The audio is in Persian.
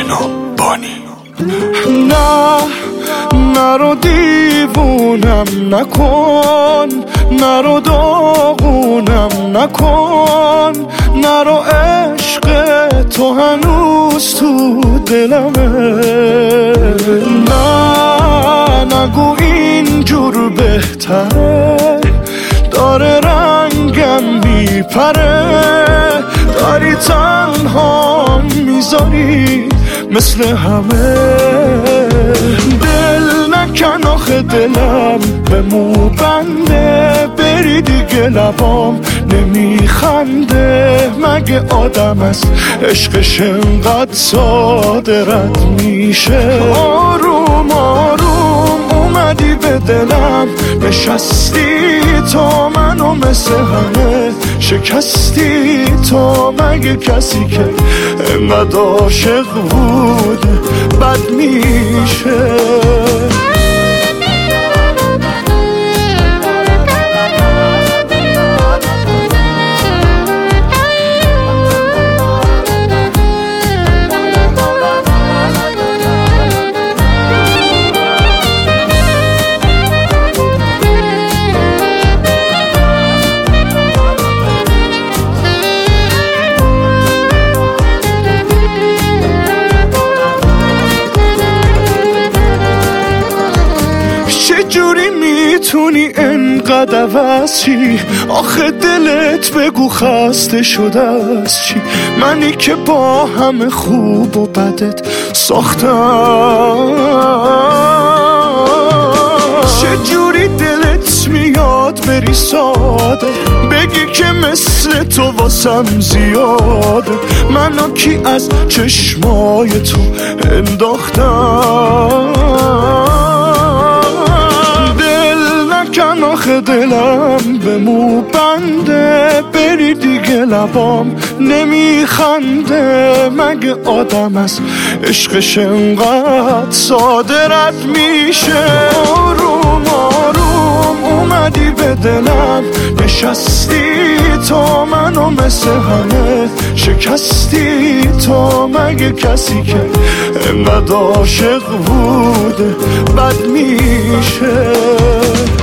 بانی. نرو دیوونم نکن، نرو داغونم نکن، نرو عشق تو هنوز تو دلمه. نگو اینجور بهتره، داره رنگم میپره، داری تنها میذاری مثل همه. دل نکن آخه دلم به مو بنده، بری دیگه لبام نمیخنده. مگه آدم است عشقش انقدر ساده رد میشه؟ آروم آروم اومدی به دلم نشستی، تو منو مثل همه شکستی. تو مگه کسی که انقدر عاشق بود بد میشه؟ چجوری میتونی انقدر عوض چی؟ آخه دلت بگو خسته شده از چی؟ منی که با همه خوب و بدت ساختم. چجوری دلت میاد بری ساده، بگی که مثل تو واسم زیاده. منو کی از چشمای تو انداختم؟ کن آخه دلم به مو بنده، بری دیگه لبام نمیخنده. مگه آدم است عشقش انقدر صاده رد میشه؟ آروم آروم اومدی به دلم نشستی، تو منو مثل همه شکستی. تو مگه کسی که انقدر عاشق بود بد میشه؟